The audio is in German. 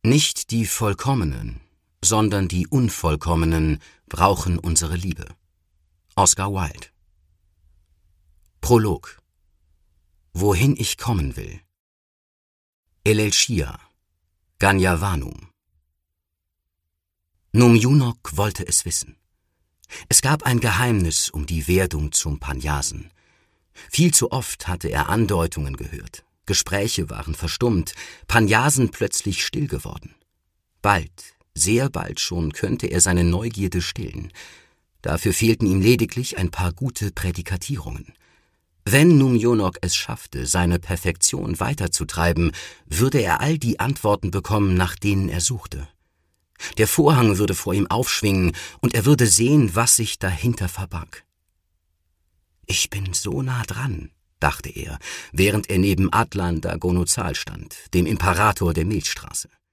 Nicht die Vollkommenen, sondern die Unvollkommenen brauchen unsere Liebe. Oscar Wilde. Prolog. Wohin ich kommen will. Elelshia, Ganyavanum. Numjunok wollte es wissen. Es gab ein Geheimnis um die Werdung zum Panyasen. Viel zu oft hatte er Andeutungen gehört. Gespräche waren verstummt, Panyasen plötzlich still geworden. Bald, sehr bald schon, könnte er seine Neugierde stillen. Dafür fehlten ihm lediglich ein paar gute Prädikatierungen. Wenn Numjunok es schaffte, seine Perfektion weiterzutreiben, würde er all die Antworten bekommen, nach denen er suchte. Der Vorhang würde vor ihm aufschwingen, und er würde sehen, was sich dahinter verbarg. »Ich bin so nah dran«, dachte er, während er neben Adlan Dagonozal stand, dem Imperator der Milchstraße.